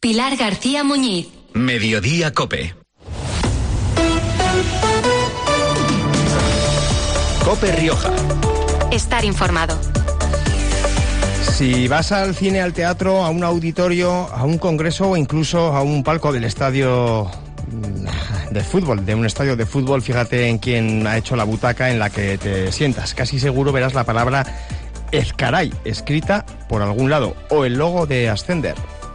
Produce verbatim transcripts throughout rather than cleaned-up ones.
Pilar García Muñiz. Mediodía COPE. COPE Rioja. Estar informado. Si vas al cine, al teatro, a un auditorio, a un congreso o incluso a un palco del estadio de fútbol, de un estadio de fútbol, fíjate en quién ha hecho la butaca en la que te sientas. Casi seguro verás la palabra Ezcaray escrita por algún lado, o el logo de Ascender.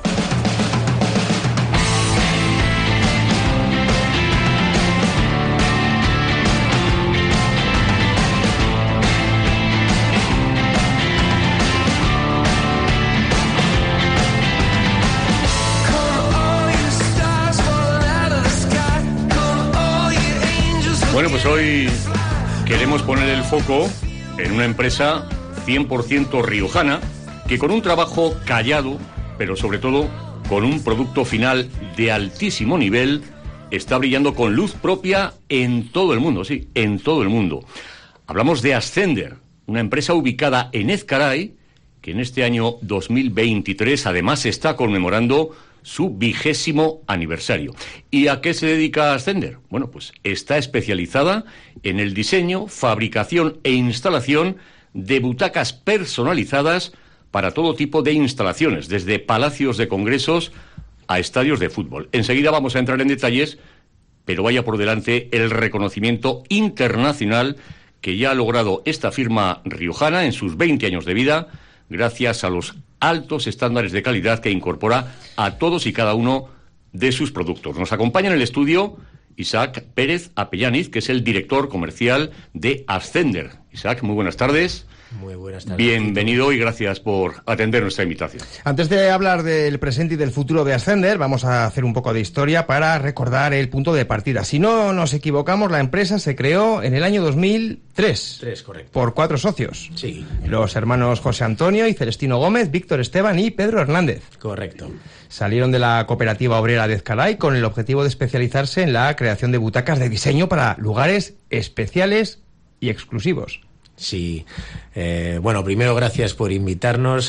Bueno, pues hoy queremos poner el foco en una empresa cien por ciento riojana que con un trabajo callado, pero sobre todo con un producto final de altísimo nivel, está brillando con luz propia en todo el mundo, sí, en todo el mundo. Hablamos de Ascender, una empresa ubicada en Ezcaray, que en este año dos mil veintitrés además está conmemorando su vigésimo aniversario. ¿Y a qué se dedica Ascender? Bueno, pues está especializada en el diseño, fabricación e instalación de butacas personalizadas para todo tipo de instalaciones, desde palacios de congresos a estadios de fútbol. Enseguida vamos a entrar en detalles, pero vaya por delante el reconocimiento internacional que ya ha logrado esta firma riojana en sus veinte años de vida, gracias a los altos estándares de calidad que incorpora a todos y cada uno de sus productos. Nos acompaña en el estudio Isaac Pérez Apellaniz, que es el director comercial de Ascender. Isaac, muy buenas tardes. Muy buenas tardes. Bienvenido y gracias por atender nuestra invitación. Antes de hablar del presente y del futuro de Ascender, vamos a hacer un poco de historia para recordar el punto de partida. Si no nos equivocamos, la empresa se creó en el año dos mil tres. Tres, correcto. Por cuatro socios. Sí. Los hermanos José Antonio y Celestino Gómez, Víctor Esteban y Pedro Hernández. Correcto. Salieron de la cooperativa obrera de Ezcaray con el objetivo de especializarse en la creación de butacas de diseño para lugares especiales y exclusivos. Sí, eh, bueno, primero gracias por invitarnos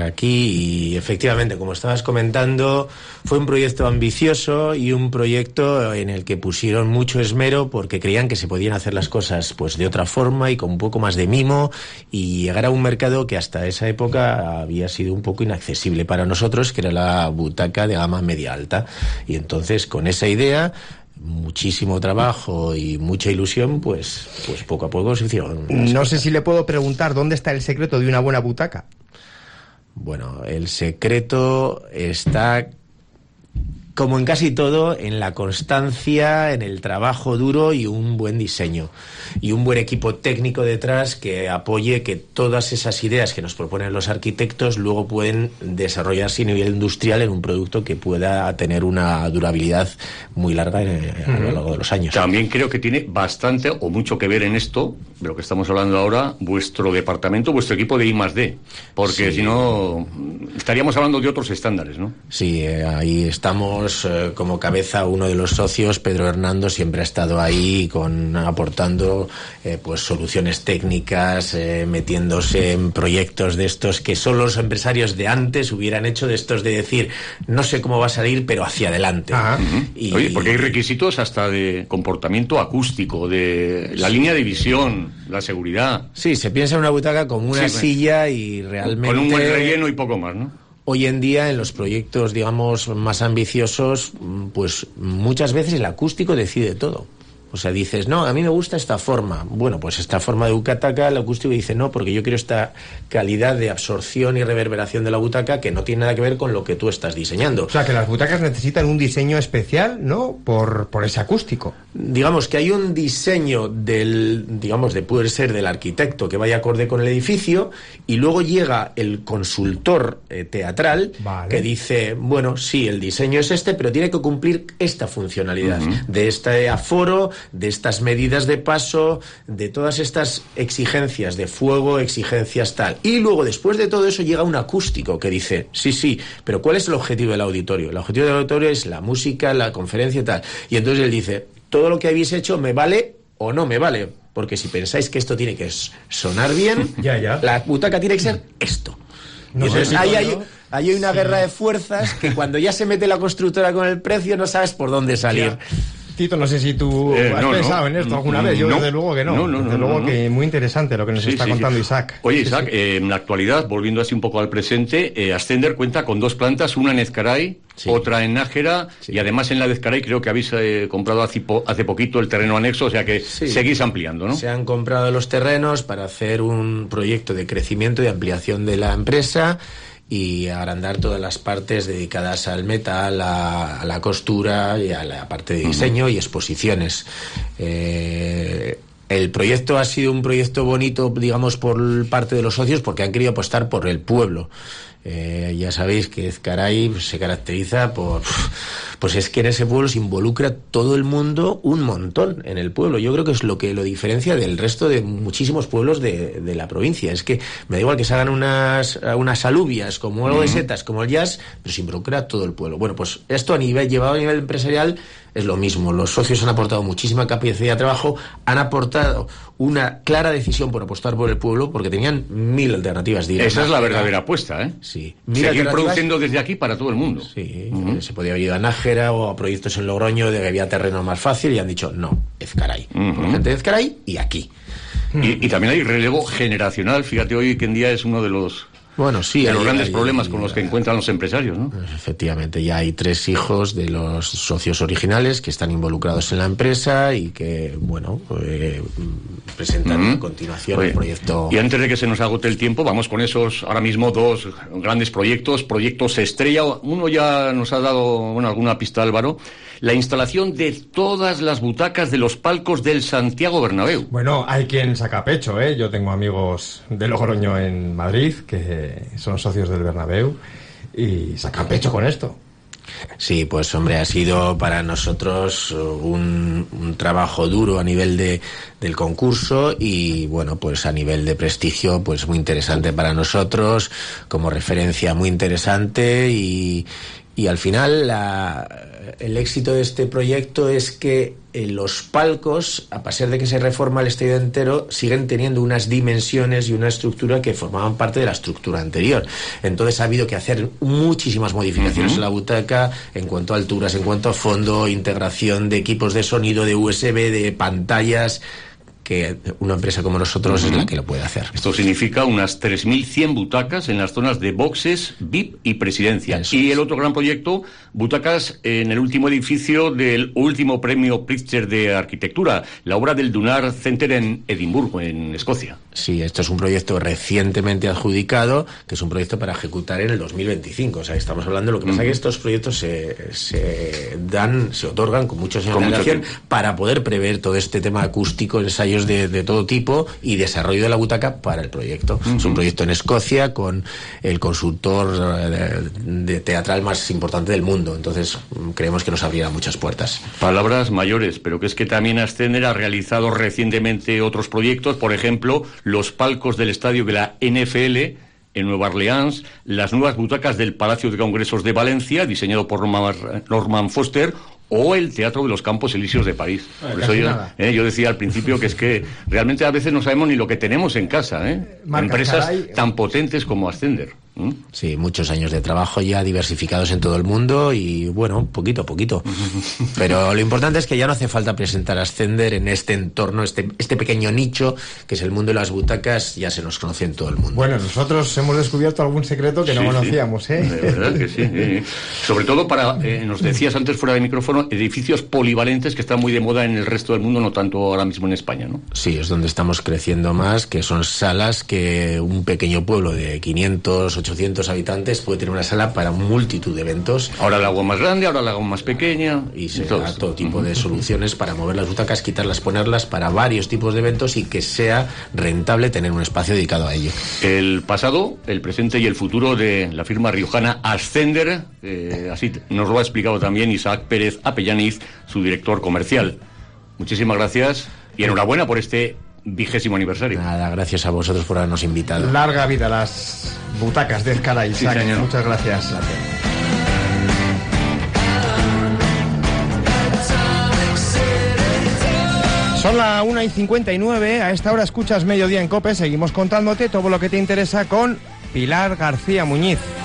aquí y efectivamente, como estabas comentando, fue un proyecto ambicioso y un proyecto en el que pusieron mucho esmero porque creían que se podían hacer las cosas pues de otra forma y con un poco más de mimo y llegar a un mercado que hasta esa época había sido un poco inaccesible para nosotros, que era la butaca de gama media alta. Y entonces, con esa idea, muchísimo trabajo y mucha ilusión, pues, pues poco a poco se hicieron. No sé si le puedo preguntar dónde está el secreto de una buena butaca. Bueno, el secreto está, como en casi todo, en la constancia, en el trabajo duro y un buen diseño. Y un buen equipo técnico detrás que apoye que todas esas ideas que nos proponen los arquitectos luego pueden desarrollarse a nivel industrial en un producto que pueda tener una durabilidad muy larga a lo largo de los años. También creo que tiene bastante o mucho que ver en esto, de lo que estamos hablando ahora, vuestro departamento, vuestro equipo de I más D. Porque sí, si no, estaríamos hablando de otros estándares, ¿no? Sí, eh, ahí estamos eh, como cabeza uno de los socios, Pedro Hernando, siempre ha estado ahí con aportando eh, pues soluciones técnicas, eh, metiéndose en proyectos de estos que solo los empresarios de antes hubieran hecho, de estos de decir, no sé cómo va a salir, pero hacia adelante. Ajá. Y, Oye, porque hay requisitos hasta de comportamiento acústico, de la sí. línea de visión, la seguridad. Sí, se piensa en una butaca como una sí, silla y realmente... Con un buen relleno y poco más, ¿no? Hoy en día, en los proyectos, digamos, más ambiciosos, pues muchas veces el acústico decide todo. O sea, dices, no, a mí me gusta esta forma. Bueno, pues esta forma de butaca, el acústico dice, no, porque yo quiero esta calidad de absorción y reverberación de la butaca que no tiene nada que ver con lo que tú estás diseñando. O sea, que las butacas necesitan un diseño especial, ¿no? Por, por ese acústico. Digamos que hay un diseño del, digamos, de poder ser del arquitecto que vaya acorde con el edificio, y luego llega el consultor eh, teatral vale. que dice, bueno, sí, el diseño es este, pero tiene que cumplir esta funcionalidad, uh-huh. de este aforo, de estas medidas de paso, de todas estas exigencias de fuego, exigencias tal. Y luego, después de todo eso, llega un acústico que dice, sí, sí, pero ¿cuál es el objetivo del auditorio? El objetivo del auditorio es la música, la conferencia y tal. Y entonces él dice, todo lo que habéis hecho me vale o no me vale, porque si pensáis que esto tiene que sonar bien, ya, ya. la butaca tiene que ser esto. No, y entonces sí, ahí ¿no? hay, Ahí hay una sí. guerra de fuerzas que cuando ya se mete la constructora con el precio no sabes por dónde salir. Ya. Tito, no sé si tú eh, has no, pensado no, en esto alguna no, vez. Yo no, desde luego que no. no, no desde no, luego no, que muy interesante lo que nos sí, está sí, contando sí. Isaac. Oye, sí, Isaac, sí. Eh, en la actualidad, volviendo así un poco al presente, eh, Ascender cuenta con dos plantas, una en Ezcaray, sí. otra en Nájera, sí. y además en la de Ezcaray creo que habéis eh, comprado hace, po hace poquito el terreno anexo, o sea que sí. seguís ampliando, ¿no? Se han comprado los terrenos para hacer un proyecto de crecimiento y ampliación de la empresa y agrandar todas las partes dedicadas al metal, a, a la costura y a la parte de diseño uh-huh. y exposiciones. Eh, el proyecto ha sido un proyecto bonito, digamos, por parte de los socios porque han querido apostar por el pueblo. Eh, ya sabéis que Ezcaray pues, se caracteriza por... Pues es que en ese pueblo se involucra todo el mundo un montón en el pueblo. Yo creo que es lo que lo diferencia del resto de muchísimos pueblos de, de la provincia. Es que me da igual que se hagan unas, unas alubias como algo de setas, como el jazz, pero se involucra todo el pueblo. Bueno, pues esto a nivel, llevado a nivel empresarial es lo mismo. Los socios han aportado muchísima capacidad de trabajo, han aportado una clara decisión por apostar por el pueblo porque tenían mil alternativas. De Esa es la verdadera apuesta, ¿eh? Sí. Mil Seguir produciendo desde aquí para todo el mundo. Sí, uh-huh. se podía haber ido a Nájera o a proyectos en Logroño de que había terreno más fácil y han dicho no, Ezcaray. Uh-huh. Por gente de Ezcaray y aquí. Y, y también hay relevo generacional. Fíjate, hoy que en día es uno de los... Bueno, sí, de los hay, grandes hay, problemas hay, con los que hay, encuentran los empresarios, ¿no? Efectivamente, ya hay tres hijos de los socios originales que están involucrados en la empresa y que, bueno, eh, presentan mm-hmm. a continuación Oye, el proyecto. Y antes de que se nos agote el tiempo, vamos con esos, ahora mismo, dos grandes proyectos, proyectos estrella. Uno ya nos ha dado, bueno, alguna pista, Álvaro. La instalación de todas las butacas de los palcos del Santiago Bernabéu. Bueno, hay quien saca pecho, ¿eh? Yo tengo amigos de Logroño en Madrid que son socios del Bernabéu y sacan pecho con esto. Sí, pues hombre, ha sido para nosotros un, un trabajo duro a nivel de, del concurso y bueno, pues a nivel de prestigio, pues muy interesante para nosotros, como referencia muy interesante y... Y al final la, el éxito de este proyecto es que eh, los palcos, a pesar de que se reforma el estadio entero, siguen teniendo unas dimensiones y una estructura que formaban parte de la estructura anterior. Entonces ha habido que hacer muchísimas modificaciones uh-huh. en la butaca en cuanto a alturas, en cuanto a fondo, integración de equipos de sonido, de U S B, de pantallas... que una empresa como nosotros uh-huh. es la que lo puede hacer. Esto significa unas tres mil cien butacas en las zonas de boxes, V I P y presidencia. Eso y es. El otro gran proyecto, butacas en el último edificio del último premio Pritzker de arquitectura, la obra del Dunar Center en Edimburgo, en Escocia. Sí, esto es un proyecto recientemente adjudicado, que es un proyecto para ejecutar en el dos mil veinticinco. O sea, estamos hablando, lo que pasa uh-huh. es que estos proyectos se, se dan, se otorgan con muchos años de antelación para poder prever todo este tema acústico, ensayos De, de todo tipo y desarrollo de la butaca para el proyecto. Uh-huh. Es un proyecto en Escocia con el consultor de, de teatral más importante del mundo, entonces creemos que nos abrirá muchas puertas. Palabras mayores, pero que es que también Ascender ha realizado recientemente otros proyectos, por ejemplo, los palcos del estadio de la N F L en Nueva Orleans, las nuevas butacas del Palacio de Congresos de Valencia, diseñado por Norman Foster, o el Teatro de los Campos Elíseos de París. Por eso yo, eh, yo decía al principio que es que realmente a veces no sabemos ni lo que tenemos en casa, ¿eh? Empresas Caray. tan potentes como Ascender. ¿Mm? Sí, muchos años de trabajo ya diversificados en todo el mundo y bueno, poquito a poquito. Pero lo importante es que ya no hace falta presentar Ascender en este entorno, este, este pequeño nicho que es el mundo de las butacas, ya se nos conoce en todo el mundo. Bueno, nosotros hemos descubierto algún secreto que sí, no conocíamos, sí. ¿eh? De verdad que sí. sí. Sobre todo para, eh, nos decías antes fuera de micrófono, edificios polivalentes que están muy de moda en el resto del mundo, no tanto ahora mismo en España, ¿no? Sí, es donde estamos creciendo más, que son salas que un pequeño pueblo de quinientos, ochocientos habitantes puede tener una sala para multitud de eventos. Ahora la hago más grande, ahora la hago más pequeña. Y se da todo tipo de soluciones para mover las butacas, quitarlas, ponerlas para varios tipos de eventos y que sea rentable tener un espacio dedicado a ello. El pasado, el presente y el futuro de la firma riojana Ascender, eh, así nos lo ha explicado también Isaac Pérez Apellaniz, su director comercial. Muchísimas gracias y enhorabuena por este vigésimo aniversario. Nada, gracias a vosotros por habernos invitado. Larga vida las butacas de Ezcaray, Isaac. Sí, muchas gracias. gracias. Son las una y cincuenta y nueve, a esta hora escuchas Mediodía en COPE, seguimos contándote todo lo que te interesa con Pilar García Muñiz.